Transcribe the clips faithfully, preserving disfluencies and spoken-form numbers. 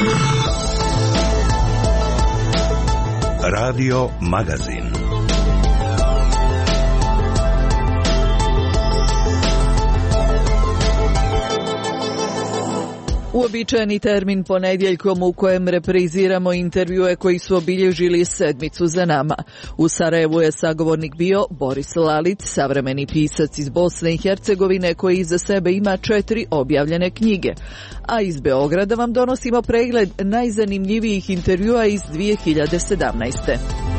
Radio Magazin. Uobičajeni termin ponedjeljkom u kojem repriziramo intervjue koji su obilježili sedmicu za nama. U Sarajevu je sagovornik bio Boris Lalić, savremeni pisac iz Bosne i Hercegovine koji iza sebe ima četiri objavljene knjige. A iz Beograda vam donosimo pregled najzanimljivijih intervjua iz dvije hiljade sedamnaeste.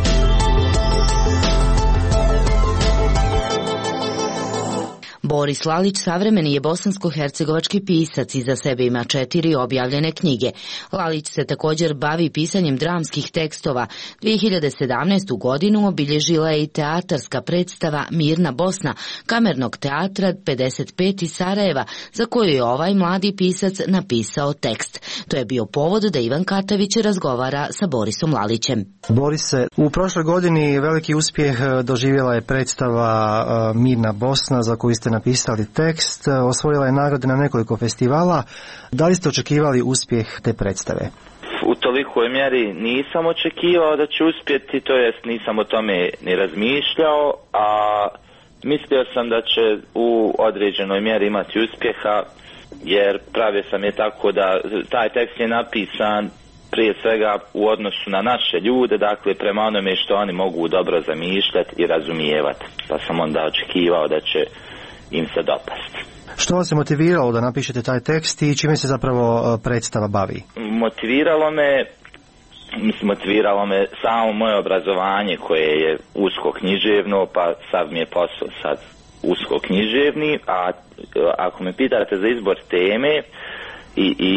Boris Lalić savremeni je bosansko-hercegovački pisac, iza sebe ima četiri objavljene knjige. Lalić se također bavi pisanjem dramskih tekstova. dvije hiljade sedamnaestu. godinu obilježila je i teatarska predstava Mirna Bosna, kamernog teatra pedeset pet iz Sarajeva, za koju je ovaj mladi pisac napisao tekst. To je bio povod da Ivan Katavić razgovara sa Borisom Lalićem. Borise, u prošloj godini veliki uspjeh doživjela je predstava Mirna Bosna, za koju ste napisali tekst, osvojila je nagrade na nekoliko festivala. Da li ste očekivali uspjeh te predstave? U tolikoj mjeri nisam očekivao da će uspjeti, to jest nisam o tome ni razmišljao, a mislio sam da će u određenoj mjeri imati uspjeha, jer pravio sam je tako da taj tekst je napisan prije svega u odnosu na naše ljude, dakle prema onome što oni mogu dobro zamišljati i razumijevati, pa sam onda očekivao da će im se dopasti. Što vas je motiviralo da napišete taj tekst i čime se zapravo predstava bavi? Motiviralo me, mislim, motiviralo me samo moje obrazovanje koje je usko književno, pa sav mi je posao sad usko književni, a ako me pitate za izbor teme i, i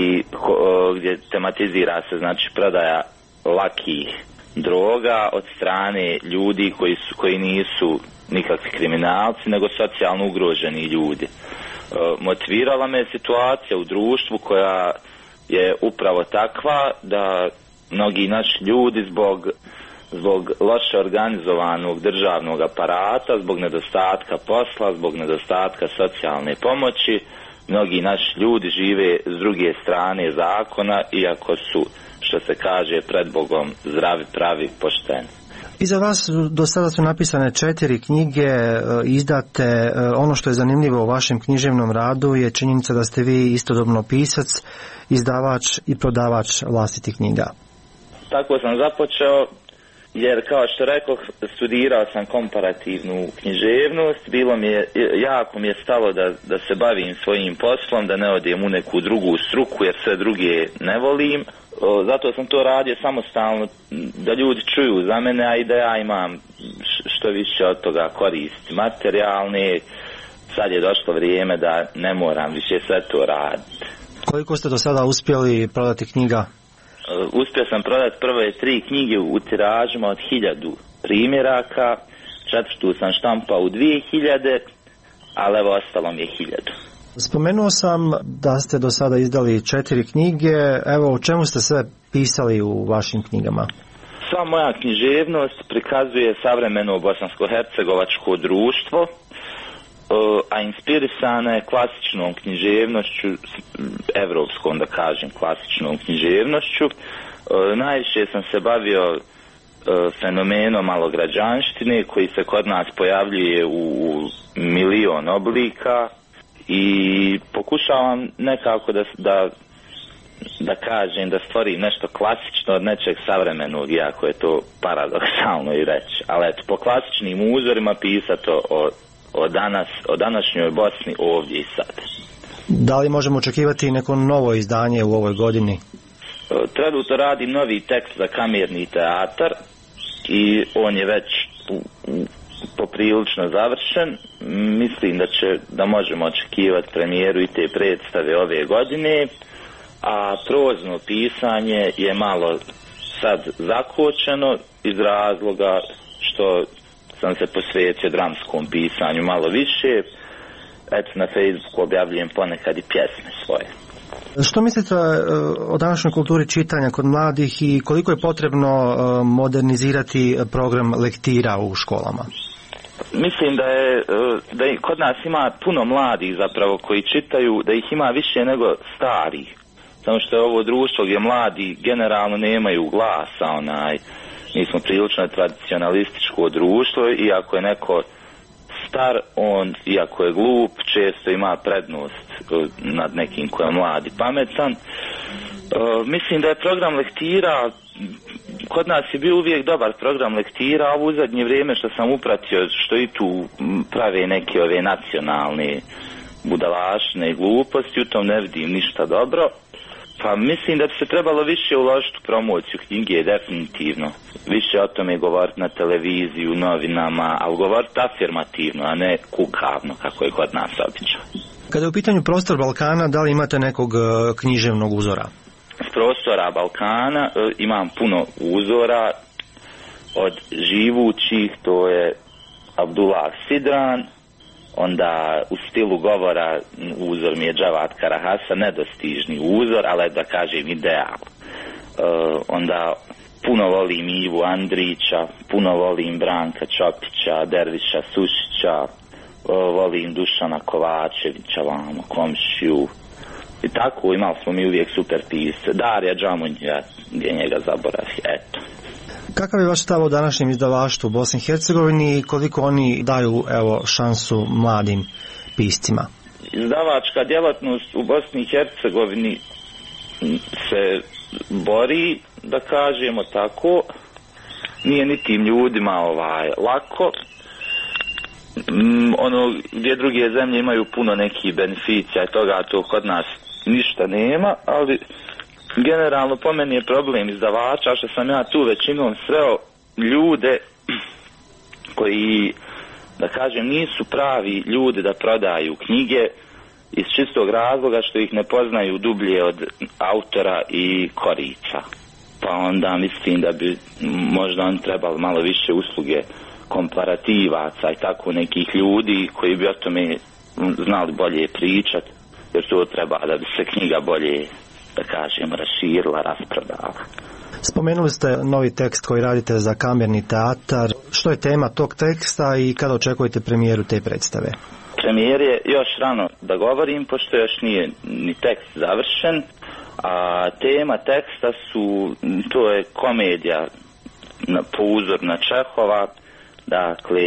gdje tematizira se, znači, prodaja lakih droga od strane ljudi koji su, koji nisu nikakvi kriminalci, nego socijalno ugroženi ljudi. E, motivirala me situacija u društvu koja je upravo takva da mnogi naši ljudi zbog, zbog loše organizovanog državnog aparata, zbog nedostatka posla, zbog nedostatka socijalne pomoći, mnogi naši ljudi žive s druge strane zakona, iako su, što se kaže, pred Bogom zdravi, pravi, pošteni. Iza vas do sada su napisane četiri knjige, izdate. Ono što je zanimljivo u vašem književnom radu je činjenica da ste vi istodobno pisac, izdavač i prodavač vlastitih knjiga. Tako sam započeo, jer kao što rekoh, studirao sam komparativnu književnost, bilo mi je, jako mi je stalo da, da se bavim svojim poslom, da ne odem u neku drugu struku, jer sve druge ne volim. Zato sam to radio samostalno, da ljudi čuju za mene, a i da ja imam što više od toga koristi materijalne. Sad je došlo vrijeme da ne moram više sve to raditi. Koliko ste do sada uspjeli prodati knjiga? Uspio sam prodati prve tri knjige u tiražima od hiljadu primjeraka, četvrtu sam štampao u dvije hiljade, ali evo ostalo mi je hiljadu. Spomenuo sam da ste do sada izdali četiri knjige. Evo, o čemu ste sve pisali u vašim knjigama? Sva moja književnost prikazuje savremeno bosansko-hercegovačko društvo, a inspirisana je klasičnom književnošću, evropskom da kažem klasičnom književnošću. Najviše sam se bavio fenomenom malograđanštine koji se kod nas pojavljuje u milion oblika i pokušavam nekako da, da, da kažem, da stvorim nešto klasično od nečeg savremenog, iako je to paradoksalno i reći. Ali eto, po klasičnim uzorima pisati o O, danas, o današnjoj Bosni ovdje i sad. Da li možemo očekivati neko novo izdanje u ovoj godini? Trenutno radim novi tekst za kamerni teatar i on je već u, u, poprilično završen. Mislim da će, da možemo očekivati premijeru i te predstave ove godine, a prozno pisanje je malo sad zakočeno iz razloga što sam se posvetio dramskom pisanju malo više. Eto, na Facebooku objavljujem ponekad i pjesme svoje. Što mislite o današnjoj kulturi čitanja kod mladih i koliko je potrebno modernizirati program lektira u školama? Mislim da je, da je kod nas ima puno mladih zapravo koji čitaju, da ih ima više nego starih. samo što je ovo društvo gdje mladi generalno nemaju glasa, onaj, mi smo prilično tradicionalističko društvo i ako je neko star, on, iako je glup, često ima prednost nad nekim ko je mlad i pametan. Uh, mislim da je program lektira, kod nas je bio uvijek dobar program lektira, a u zadnje vrijeme što sam upratio, što i tu prave neke ove nacionalne budalašne gluposti, u tom ne vidim ništa dobro. Pa mislim da bi se trebalo više uložiti u promociju knjige, definitivno. Više o tome govoriti na televiziju, novinama, ali govoriti afirmativno, a ne kukavno, kako je kod nas običaj. Kada je u pitanju prostor Balkana, da li imate nekog književnog uzora? S prostora Balkana e, imam puno uzora, od živućih, to je Abdullah Sidran, onda u stilu govora uzor mi je Džavad Karahasa, nedostižni uzor, ali da kažem ideal. E, onda puno volim Ivu Andrića, puno volim Branka Čopića, Derviša Sušića, e, volim Dušana Kovačevića, vamo, komšiju. I tako imali smo mi uvijek super pisce. Darija Džamunja, gdje njega zaboravi, eto. Kakav je vaš stav o današnjem izdavaštvu u Bosni i Hercegovini i koliko oni daju, evo, šansu mladim piscima? Izdavačka djelatnost u Bosni i Hercegovini se bori, da kažemo tako, nije ni tim ljudima ovaj, lako. Mm, ono gdje druge zemlje imaju puno nekih beneficija i toga, to kod nas ništa nema, ali generalno po meni je problem izdavača što sam ja tu većinom sreo ljude koji, da kažem, nisu pravi ljudi da prodaju knjige iz čistog razloga što ih ne poznaju dublje od autora i korica. Pa onda mislim da bi možda on trebali malo više usluge komparativaca i tako nekih ljudi koji bi o tome znali bolje pričati, jer to treba da bi se knjiga bolje, da kažem, raširila, rasprodala. Spomenuli ste novi tekst koji radite za kamerni teatar. Što je tema tog teksta i kada očekujete premijeru te predstave? Premijer je još rano da govorim, pošto još nije ni tekst završen, a tema teksta su, to je komedija na, po uzoru na Čehova. Dakle,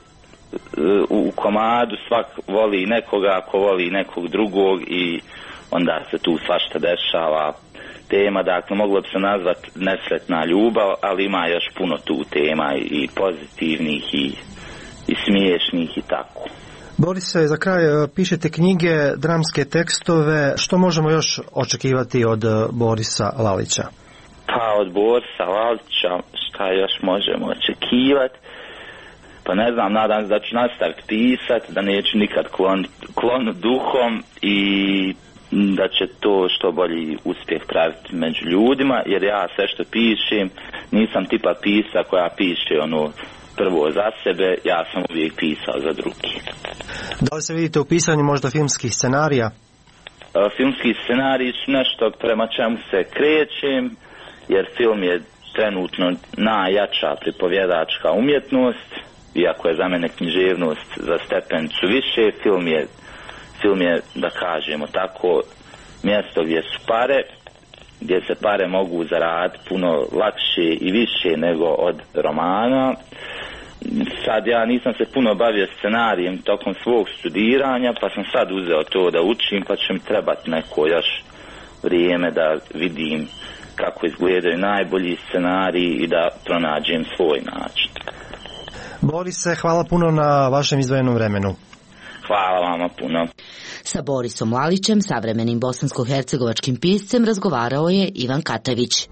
u komadu svak voli nekoga, ako voli nekog drugog i onda se tu svašta dešava. Tema, dakle, moglo bi se nazvati nesretna ljubav, ali ima još puno tu tema i pozitivnih i, i smiješnih i tako. Borise, za kraj pišete knjige, dramske tekstove. Što možemo još očekivati od Borisa Lalića? Pa od Borisa Lalića šta još možemo očekivati? Pa ne znam, nadam se da ću nastaviti pisati, da neću nikad klon, klonu duhom i da će to što bolji uspjeh praviti među ljudima, jer ja sve što pišem, nisam tipa pisa koja piše ono prvo za sebe, ja sam uvijek pisao za drugi. Da li se vidite u pisanju možda filmskih scenarija? Filmski scenariji su nešto prema čemu se krećem, jer film je trenutno najjača pripovjedačka umjetnost, iako je za mene književnost za stepenicu više, film je, film je, da kažemo tako, mjesto gdje su pare, gdje se pare mogu zaraditi puno lakše i više nego od romana. Sad ja nisam se puno bavio scenarijem tokom svog studiranja, pa sam sad uzeo to da učim, pa će mi trebati neko još vrijeme da vidim kako izgledaju najbolji scenariji i da pronađem svoj način. Borise, hvala puno na vašem izdvojenom vremenu. Hvala vama puno. Sa Borisom Lalićem, savremenim bosansko-hercegovačkim piscem, razgovarao je Ivan Katavić.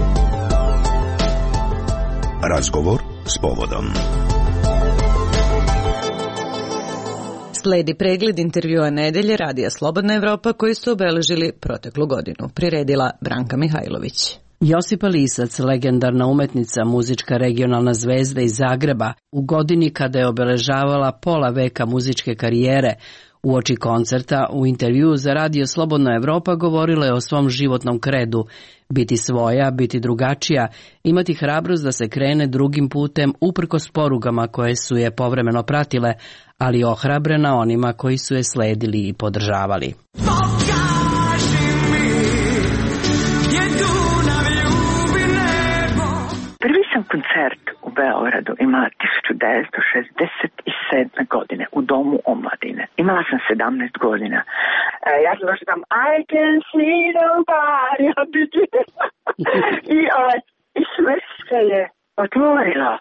Razgovor s povodom. Sledi pregled intervjua nedelje Radija Slobodna Evropa koji su obeležili proteklu godinu. Priredila Branka Mihajlović. Josipa Lisac, legendarna umetnica, muzička regionalna zvezda iz Zagreba, u godini kada je obeležavala pola veka muzičke karijere, uoči koncerta u intervjuu za Radio Slobodna Evropa govorila je o svom životnom kredu, biti svoja, biti drugačija, imati hrabrost da se krene drugim putem uprkos porugama koje su je povremeno pratile, ali ohrabrena onima koji su je sledili i podržavali. Pokaži mi Beogradu imala hiljadu devetsto šezdeset sedme. godine u Domu omladine. Imala sam sedamnaest godina. E, ja sam došla tam I can see nobody i, ovaj, i sve se je otvorilo.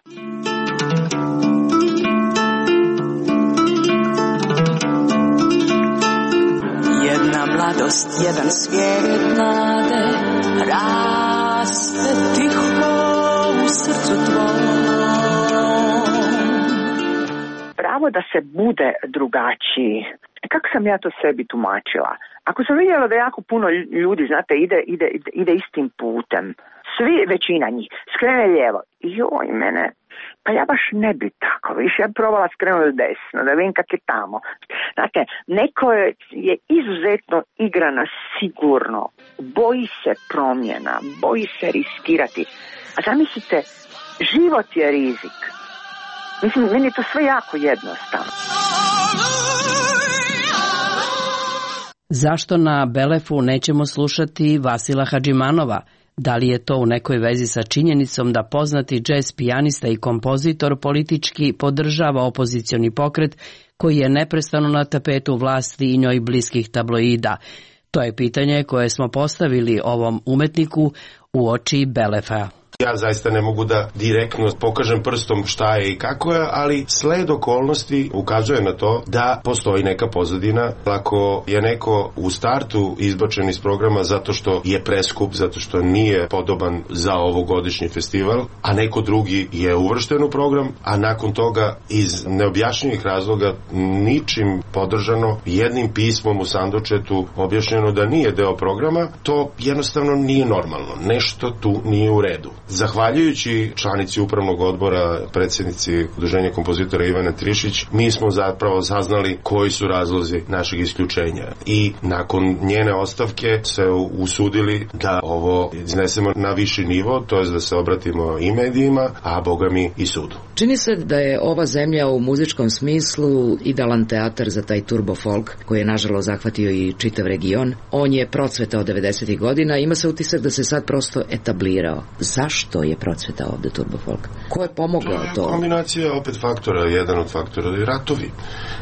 Jedna mladost, jedan svijet nade, raste tiho u srcu tvojom. Pravo da se bude drugačiji. Kako sam ja to sebi tumačila? Ako sam vidjela da jako puno ljudi, znate, ide, ide, ide istim putem, svi, većina njih, skrene lijevo. Joj, mene, pa ja baš ne bi tako, više ja provala skrenuti desno, da vidim kak je tamo. Znate, neko je, je izuzetno igrana sigurno, boji se promjena, boji se riskirati. A zamislite, život je rizik. Mislim, meni je to sve jako jednostavno. Zašto na Belefu nećemo slušati Vasila Hadžimanova? Da li je to u nekoj vezi sa činjenicom da poznati džez pijanista i kompozitor politički podržava opozicioni pokret koji je neprestano na tapetu vlasti i njoj bliskih tabloida? To je pitanje koje smo postavili ovom umetniku u oči Belefa. Ja zaista ne mogu da direktno pokažem prstom šta je i kako je, ali sled okolnosti ukazuje na to da postoji neka pozadina. Ako je neko u startu izbačen iz programa zato što je preskup, zato što nije podoban za ovogodišnji festival, a neko drugi je uvršten u program, a nakon toga iz neobjašnjivih razloga ničim podržano, jednim pismom u sandučetu objašnjeno da nije deo programa, to jednostavno nije normalno. Nešto tu nije u redu. Zahvaljujući članici upravnog odbora, predsjednici Udruženja kompozitora Ivane Trišić, mi smo zapravo saznali koji su razlozi našeg isključenja. I nakon njene ostavke se usudili da ovo iznesemo na viši nivo, to je da se obratimo i medijima, a boga mi i sudu. Čini se da je ova zemlja u muzičkom smislu idealan teatar za taj turbo folk koji je nažalost zahvatio i čitav region. On je procvetao devedesetih godina, ima se utisak da se sad prosto etablirao. Zašto je procvetao ovde turbo folk? Ko je pomogao to? Kombinacija opet faktora, jedan od faktora je ratovi.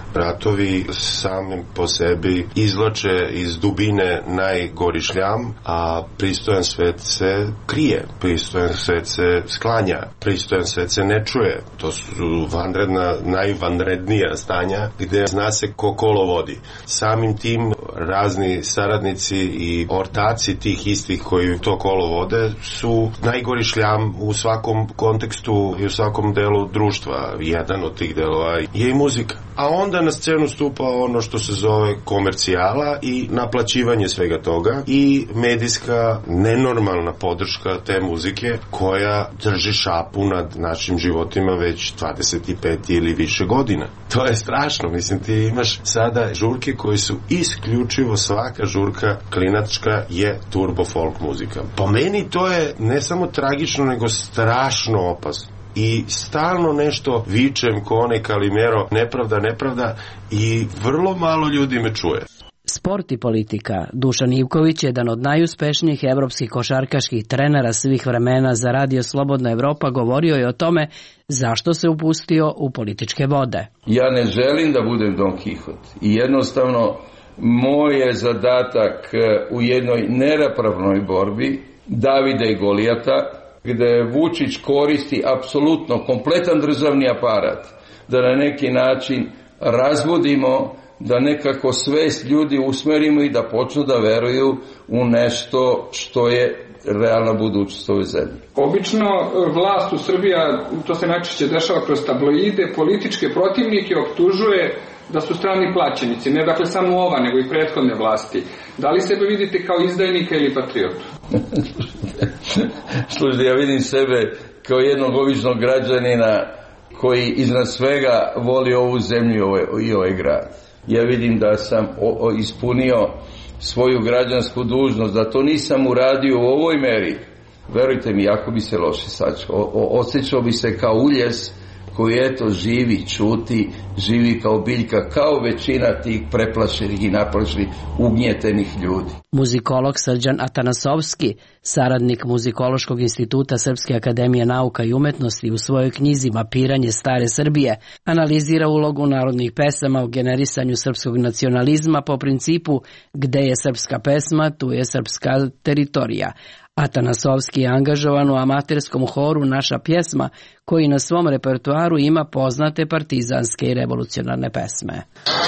Ratovi samim po sebi izvlače iz dubine najgori šljam, a pristojan svet se krije, pristojan svet se sklanja, pristojan svet se ne čuje. To su vanredna, najvanrednija stanja gde zna se ko kolo vodi. Samim tim razni saradnici i ortaci tih istih koji to kolo vode su najgori šljam u svakom kontekstu i u svakom delu društva. Jedan od tih delova je i muzika. A onda na scenu stupa ono što se zove komercijala i naplaćivanje svega toga i medijska nenormalna podrška te muzike koja drži šapu nad našim životima već dvadeset pet ili više godina. To je strašno, mislim, ti imaš sada žurke koji su isključivo, svaka žurka klinačka je turbo folk muzika. Po meni to je ne samo tragično, nego strašno opasno. I stalno nešto vičem ko onaj Kalimero, nepravda, nepravda, i vrlo malo ljudi me čuje. Sport i politika. Dušan Ivković, jedan od najuspešnijih evropskih košarkaških trenera svih vremena za Radio Slobodna Evropa, govorio je o tome zašto se upustio u političke vode. Ja ne želim da budem Don Quixote i jednostavno moj je zadatak u jednoj neravnopravnoj borbi Davida i Golijata, gde Vučić koristi apsolutno kompletan državni aparat da na neki način razvodimo, da nekako svest ljudi usmerimo i da počnu da veruju u nešto što je realna budućnost ove zemlje. Obično vlast u Srbiji, to se najčešće dešava kroz tabloide, političke protivnike optužuje da su strani plaćenici, ne dakle samo ova, nego i prethodne vlasti. Da li sebe vidite kao izdajnika ili patriotu? Slušajte, ja vidim sebe kao jednog običnog građanina koji iznad svega voli ovu zemlju i ovaj, i ovaj grad. Ja vidim da sam o, o, ispunio svoju građansku dužnost, da to nisam uradio u ovoj meri. Verujte mi, jako bi se loše sačekao. Osjećao bi se kao uljes koji eto živi, čuti, živi kao biljka, kao većina tih preplašenih i naplašenih, ugnjetenih ljudi. Muzikolog Srđan Atanasovski, saradnik Muzikološkog instituta Srpske akademije nauka i umetnosti, u svojoj knjizi Mapiranje stare Srbije analizira ulogu narodnih pesama u generisanju srpskog nacionalizma po principu gde je srpska pesma, tu je srpska teritorija. Atanasovski je angažovan u amaterskom horu Naša pjesma, koji na svom repertoaru ima poznate partizanske i revolucionarne pesme.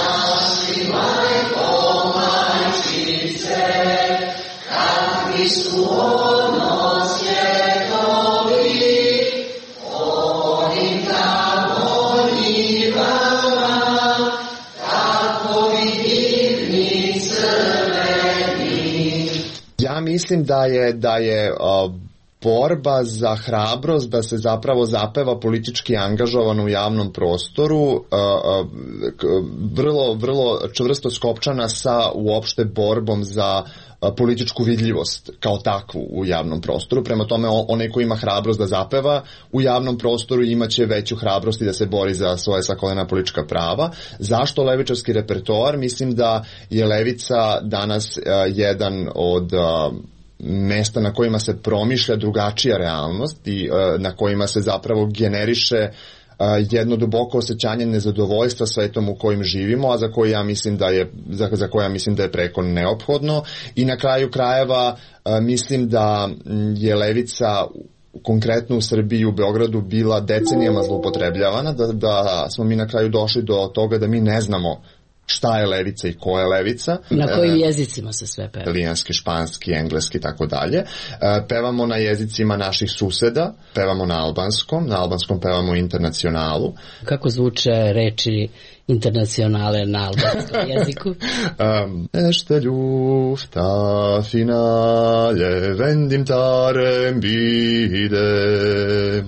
Ja mislim da je da je uh, borba za hrabrost da se zapravo zapeva politički angažovan u javnom prostoru uh, uh, vrlo vrlo čvrsto skopčana sa uopšte borbom za uh, političku vidljivost kao takvu u javnom prostoru. Prema tome, onaj ko ima hrabrost da zapeva u javnom prostoru imaće veću hrabrost i da se bori za svoje sakolena politička prava. Zašto levičarski repertoar? Mislim da je levica danas uh, jedan od uh, mesta na kojima se promišlja drugačija realnost i uh, na kojima se zapravo generiše uh, jedno duboko osjećanje nezadovoljstva svetom u kojim živimo, a za koje ja mislim da je za, za koje ja mislim da je preko neophodno. I na kraju krajeva uh, mislim da je levica konkretno u Srbiji i u Beogradu bila decenijama zloupotrebljavana, da, da smo mi na kraju došli do toga da mi ne znamo šta je levica i ko je levica. Na kojim jezicima se sve peva? Italijanski, španski, engleski i tako dalje. Pevamo na jezicima naših suseda, pevamo na albanskom, na albanskom pevamo internacionalu. Kako zvuče reči internacionale na albanskom jeziku? Um, Ešte ljufta finale vendim tarem bide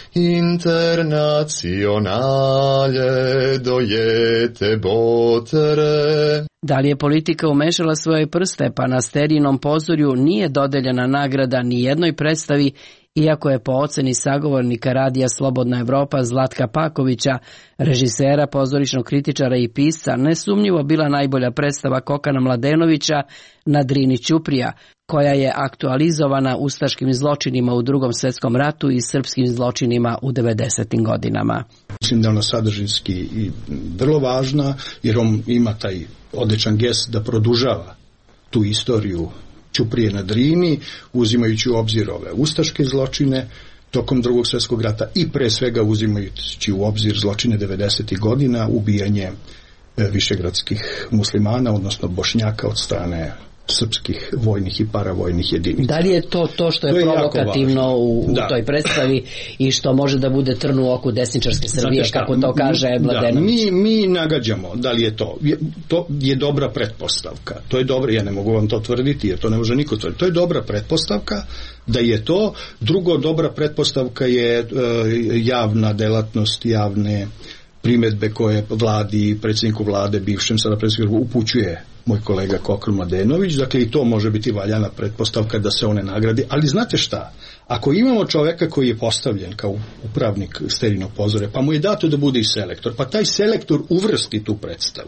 internacionale dojete botere. Da li je politika umešala svoje prste, pa na Sterijinom pozorju nije dodeljena nagrada ni jednoj predstavi, iako je po oceni sagovornika radija Slobodna Evropa Zlatka Pakovića, režisera, pozorišnog kritičara i pisca, nesumnjivo bila najbolja predstava Kokana Mladenovića na Drini Ćuprija, koja je aktualizovana ustaškim zločinima u Drugom svetskom ratu i srpskim zločinima u devedesetim godinama. Mislim da je ona sadržinski i vrlo važna, jer on ima taj odličan gest da produžava tu istoriju Ćuprije na Drini, uzimajući u obzir ove ustaške zločine tokom Drugog svjetskog rata i pre svega uzimajući u obzir zločine devedesetih godina, ubijanje višegradskih muslimana, odnosno Bošnjaka od strane srpskih vojnih i paravojnih jedinica. Da li je to to što je, to je provokativno u, u toj predstavi i što može da bude trn u oku desničarske Srbije, kako to kaže Mladenović? Da, mi, mi nagađamo da li je to. To je dobra pretpostavka. To je dobro, ja ne mogu vam to tvrditi, jer to ne može niko tvrditi. To je dobra pretpostavka da je to. Drugo, dobra pretpostavka je e, javna delatnost, javne primedbe koje vladi, predsjedniku vlade, bivšem sada predsjedniku, upućuje moj kolega Kokran Mladenović, dakle i to može biti valjana pretpostavka da se one nagradi, ali znate šta, ako imamo čoveka koji je postavljen kao upravnik Sterijinog pozorja, pa mu je dato da bude i selektor, pa taj selektor uvrsti tu predstavu.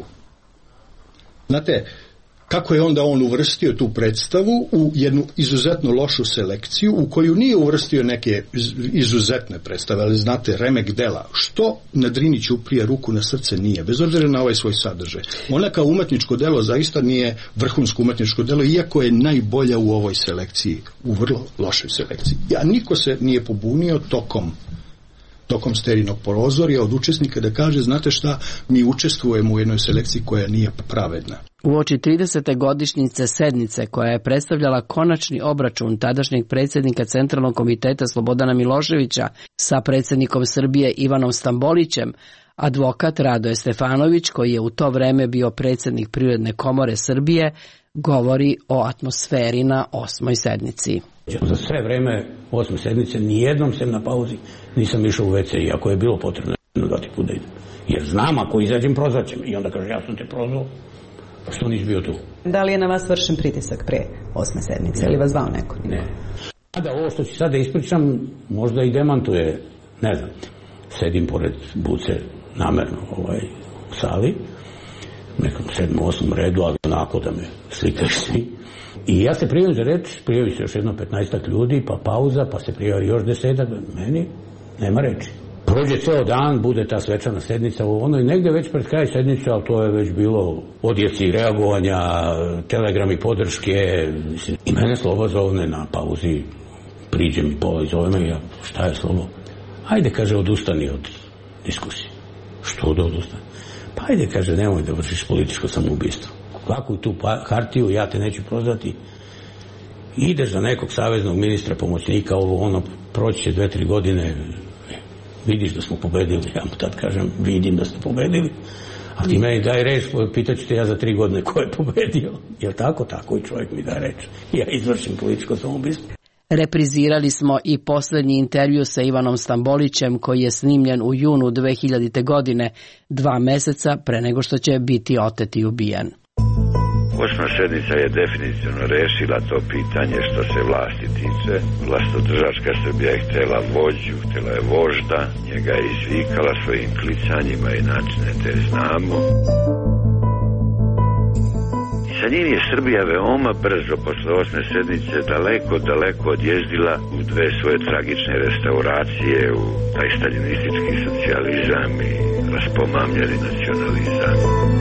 Znate, kako je onda on uvrstio tu predstavu u jednu izuzetno lošu selekciju u koju nije uvrstio neke izuzetne predstave, ali znate, remek dela, što na Drini Ćuprija ruku na srce nije, bez obzira na ovaj svoj sadržaj. Ona kao umetničko delo zaista nije vrhunsko umetničko delo, iako je najbolja u ovoj selekciji, u vrlo lošoj selekciji. Ja, niko se nije pobunio tokom tokom Sterijinog pozorja od učesnika da kaže, znate šta, mi učestvujemo u jednoj selekciji koja nije pravedna. Uoči tridesete godišnjice sednice koja je predstavljala konačni obračun tadašnjeg predsjednika Centralnog komiteta Slobodana Miloševića sa predsjednikom Srbije Ivanom Stambolićem, advokat Radoje Stefanović, koji je u to vreme bio predsjednik Privredne komore Srbije, govori o atmosferi na osmoj sednici. Za sve vreme osme sednice nijednom sem na pauzi nisam išao u ve ce, iako je bilo potrebno da ti put da idem. Jer znam, ako izađem, prozvaćem. I onda kaže, ja sam te prozvao, pa što nisi bio tu? Da li je na vas vršen pritisak pre osme sednice, ili vas zvao neko? Ne. A da ovo što ću sada ispričam, možda i demantuje, ne znam. sedim pored Buce namerno ovaj, u sali, nekom sedmom, osmom redu, ali onako da me slikaju svi. I ja se prijavim za reč, prijavi se još jedno petnaestak ljudi, pa pauza, pa se prijavi još desetak, meni nema reči. Prođe ceo dan, bude ta svečana sednica, ono i negde već pred kraj sednice, ali to je već bilo odjeci reagovanja, telegrami podrške, i mene Slobo zovne na pauzi, priđe mi pola i zove me, ja, šta je Slobo? Ajde, kaže, odustani od diskusije. Što da odustani? Pa ajde, kaže, nemoj da vršiš političko samoubistvo. Kako tu hartiju, ja te neću prozvati. Ideš za nekog saveznog ministra, pomoćnika, ovo, ono, proći će dve, tri godine, vidiš da smo pobedili. Ja mu tad kažem, vidim da ste pobedili. A ti meni daj reč, pitaću te ja za tri godine ko je pobedio. Jel tako? Tako i čovjek mi daje reč. Ja izvršim političko samoubistvo. Reprizirali smo i posljednji intervju sa Ivanom Stambolićem koji je snimljen u junu dve hiljadite. godine, dva meseca pre nego što će biti otet i ubijen. Osma sednica je definitivno rešila to pitanje što se vlasti tiče. Vlastodržačka Srbija je htjela vođu, htjela je vožda, njega je izvikala svojim klicanjima i načine te znamo. I sa njim je Srbija veoma brzo posle osme sednice daleko, daleko odjezdila u dve svoje tragične restauracije, u taj staljinistički socijalizam i raspomamljeni nacionalizam.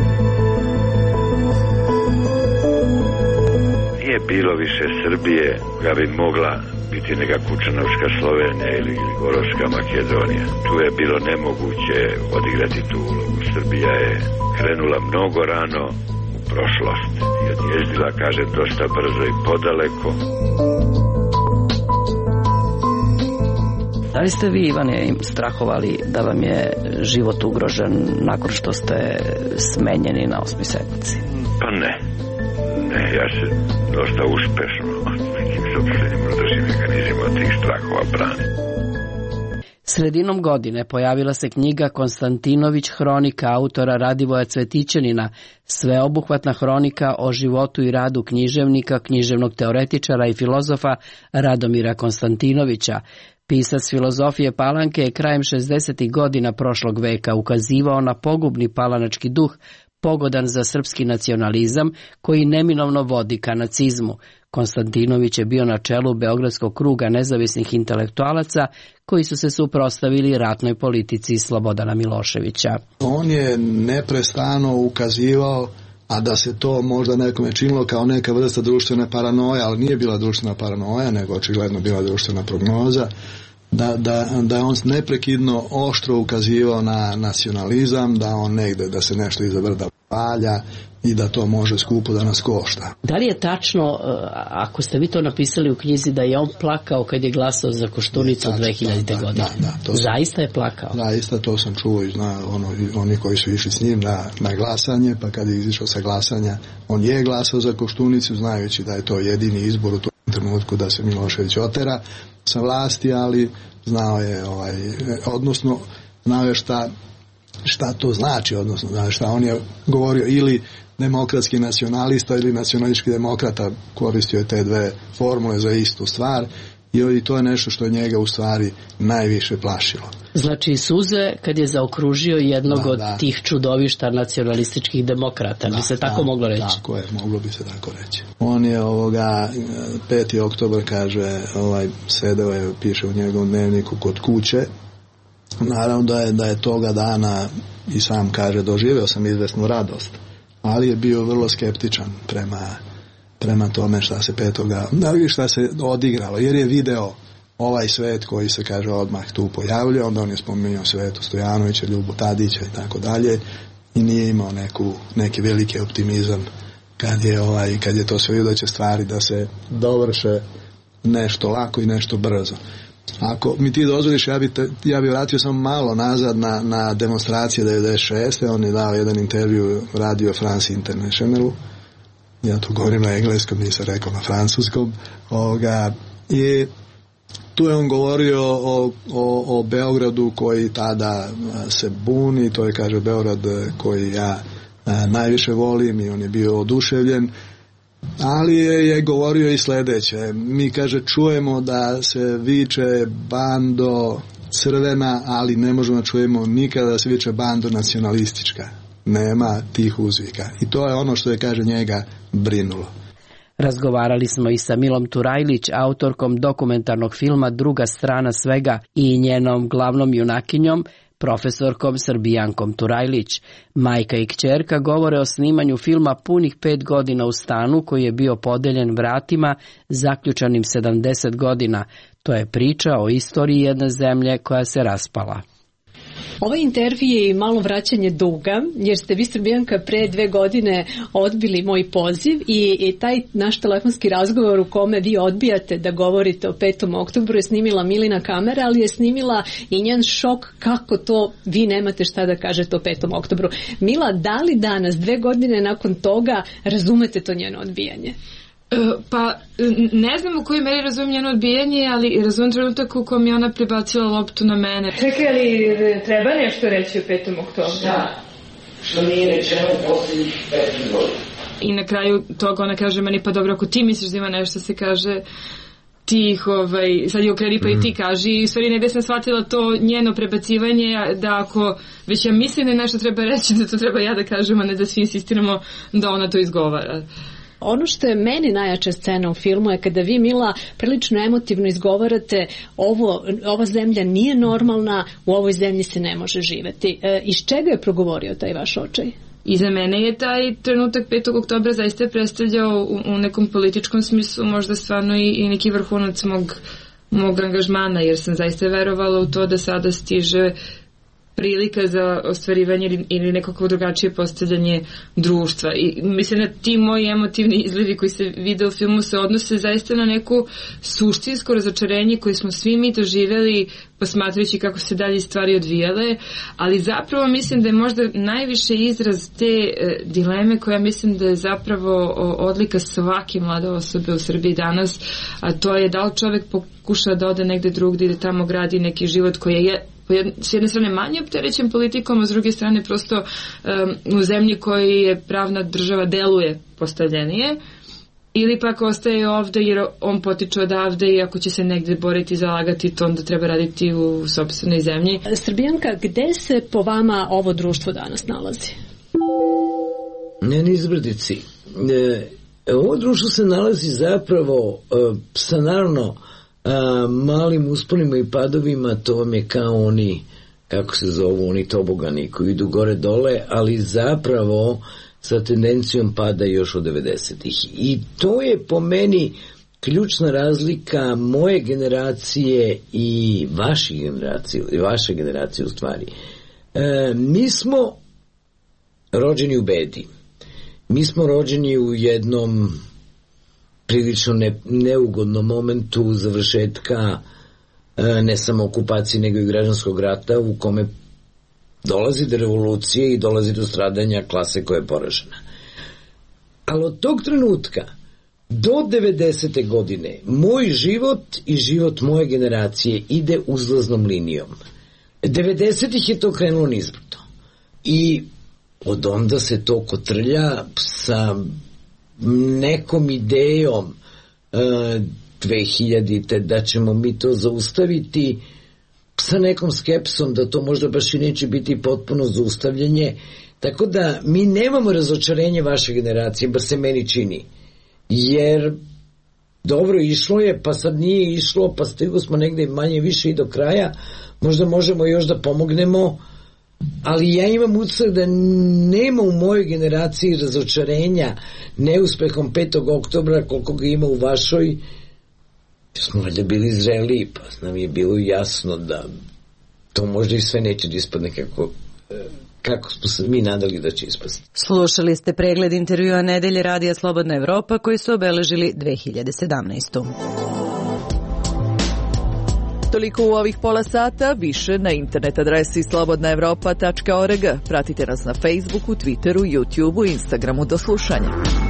Nije bilo više Srbije koja bi mogla biti neka Kučanovska Slovenija ili Gorovska Makedonija. Tu je bilo nemoguće odigrati tu ulogu. Srbija je krenula mnogo rano u prošlost i odjezdila, kaže, dosta brzo i podaleko. Da li ste vi, Ivane, strahovali da vam je život ugrožen nakon što ste smenjeni na osmoj sednici? Pa ne. Ne, ja se dosta uspešno nekim sopstvenim unutrašnjim mehanizmima tih strahova branim. Sredinom godine pojavila se knjiga Konstantinović hronika autora Radivoja Cvetićanina, sveobuhvatna hronika o životu i radu književnika, književnog teoretičara i filozofa Radomira Konstantinovića. Pisac filozofije Palanke je krajem šezdesetih godina prošlog veka ukazivao na pogubni palanački duh, pogodan za srpski nacionalizam, koji neminovno vodi ka nacizmu. Konstantinović je bio na čelu Beogradskog kruga nezavisnih intelektualaca koji su se suprotstavili ratnoj politici Slobodana Miloševića. On je neprestano ukazivao, a da se to možda nekome činilo kao neka vrsta društvene paranoje, ali nije bila društvena paranoja, nego očigledno bila društvena prognoza, da, da, da je on neprekidno oštro ukazivao na nacionalizam, da on negde, da se nešto iza brda palja i da to može skupo da nas košta. Da li je tačno, ako ste vi to napisali u knjizi, da je on plakao kad je glasao za Koštunicu dve hiljadite. godine? Da, da, to sam, zaista je plakao? Zaista, to sam čuo i zna, ono, oni koji su išli s njim na, na glasanje, pa kad je izišao sa glasanja, on je glasao za Koštunicu, znajući da je to jedini izbor u tom trenutku da se Milošević otera sa vlasti, ali znao je, ovaj, odnosno znao je šta, šta to znači, odnosno znao je šta on je govorio, ili demokratski nacionalista ili nacionalistički demokrata, koristio je te dve formule za istu stvar i to je nešto što je njega u stvari najviše plašilo. Znači suze kad je zaokružio jednog da, od da. tih čudovišta nacionalističkih demokrata, da, bi se tako da, moglo reći? Tako je, moglo bi se tako reći. On je ovoga, peti oktobar kaže, ovaj, sedeo je, piše u njegovom dnevniku kod kuće. Naravno da je, da je toga dana, i sam kaže, doživeo sam izvesnu radost, ali je bio vrlo skeptičan prema, prema tome šta se petoga, šta se odigralo, jer je video ovaj svet koji se, kaže, odmah tu pojavljuje, onda on je spomenuo Svetu Stojanovića, Ljubu Tadića i tako dalje, i nije imao neku, neki veliki optimizam kad je, ovaj, kad je to sve vidio da će stvari da se dovrše nešto lako i nešto brzo. Ako mi ti dozvoliš, ja bi, te, ja bi vratio samo malo nazad na, na demonstracije devedeset šeste. On je dao jedan intervju Radio France Internationalu, ja tu govorim na engleskom, nisam rekao na francuskom, ovoga, i tu je on govorio o, o, o Beogradu koji tada se buni, to je, kaže, Beograd koji ja a, najviše volim, i on je bio oduševljen, ali je, je govorio i sledeće. Mi, kaže, čujemo da se viče bando crvena, ali ne možemo da čujemo nikada da se viče bando nacionalistička. Nema tih uzvika. I to je ono što je, kaže, njega brinulo. Razgovarali smo i sa Milom Turajlić, autorkom dokumentarnog filma Druga strana svega i njenom glavnom junakinjom, profesorkom Srbijankom Turajlić. Majka i kćerka govore o snimanju filma punih pet godina u stanu koji je bio podeljen vratima zaključanim sedamdeset godina. To je priča o istoriji jedne zemlje koja se raspala. Ovaj intervju je i malo vraćanje duga, jer ste vi, Srbijanka, pre dve godine odbili moj poziv i, i taj naš telefonski razgovor u kome vi odbijate da govorite o petom oktobru je snimila Milina kamera, ali je snimila i njen šok kako to vi nemate šta da kažete o petom oktobru. Mila, da li danas, dve godine nakon toga, razumete to njeno odbijanje? Pa, ne znam u kojoj meri razumijem njeno odbijanje, ali razumijem trenutak u kojem je ona prebacila loptu na mene. Čekaj, ali treba nešto reći o petom oktobru? Da, što nije rečeno u posljednjih pet godina. I na kraju toga ona kaže meni, pa dobro, ako ti misliš da ima nešto se kaže, ti ih, ovaj, sad je okreni pa mm. i ti kaži, i u stvari negdje sam shvatila to njeno prebacivanje, da ako već ja mislim da nešto treba reći, da to treba ja da kažem, a ne da svi insistiramo da ona to izgovara. Ono što je meni najjača scena u filmu je kada vi, Mila, prilično emotivno izgovarate ovo, ova zemlja nije normalna, u ovoj zemlji se ne može živeti. E, iz čega je progovorio taj vaš očaj? I za mene je taj trenutak petog oktobra zaista predstavljao u, u nekom političkom smislu možda stvarno i, i neki vrhunac mog, mog angažmana, jer sam zaista verovala u to da sada stiže prilika za ostvarivanje ili, ili nekako drugačije postavljanje društva. I mislim da ti moji emotivni izlivi koji se vide u filmu se odnose zaista na neku suštinsko razočarenje koje smo svi mi doživjeli posmatrajući kako se dalje stvari odvijale, ali zapravo mislim da je možda najviše izraz te e, dileme koja mislim da je zapravo odlika svake mlade osobe u Srbiji danas, a to je da li čovjek pokuša da ode negde drugdje i da tamo gradi neki život koji je s jedne strane manje opterećen politikom, a s druge strane prosto um, u zemlji koji je pravna država deluje postavljenije, ili pak ostaje ovdje jer on potiče odavde i ako će se negdje boriti i zalagati, to onda treba raditi u sopstvenoj zemlji. Srbijanka, gde se po vama ovo društvo danas nalazi? Ne na izbrdici. E, ovo društvo se nalazi zapravo e, sa naravno a, malim usponima i padovima, to vam je kao oni, kako se zovu, oni tobogani koji idu gore dole, ali zapravo sa tendencijom pada još od devedesetih. I to je po meni ključna razlika moje generacije i vaše generacije, i vaše generacije u stvari. E, mi smo rođeni u bedi. Mi smo rođeni u jednom prilično ne, neugodnom momentu završetka e, ne samo okupacije nego i građanskog rata u kome dolazi do revolucije i dolazi do stradanja klase koja je poražena. Ali od tog trenutka do devedesete godine moj život i život moje generacije ide uzlaznom linijom. devedesetih je to krenulo nizbrdo. I od onda se to kotrlja sa nekom idejom uh, dve hiljadite da ćemo mi to zaustaviti, sa nekom skepsom da to možda baš i neće biti potpuno zaustavljanje. Tako da mi nemamo razočarenje vaše generacije, bar se meni čini. Jer dobro, išlo je, pa sad nije išlo, pa stigli smo negde manje više i do kraja. Možda možemo još da pomognemo, ali ja imam utisak da nema u mojoj generaciji razočarenja neuspehom petog oktobra koliko ga ima u vašoj. Smo valjda bili zreli, pa nam je bilo jasno da to možda i sve neće da ispadne kako, kako smo se mi nadali da će ispasti. Slušali ste pregled intervjua Nedelje Radija Slobodna Evropa koji su obeležili dve hiljade sedamnaestu. Toliko u ovih pola sata, više na internet adresi slobodna evropa tačka org. Pratite nas na Facebooku, Twitteru, YouTubeu i Instagramu. Do slušanja.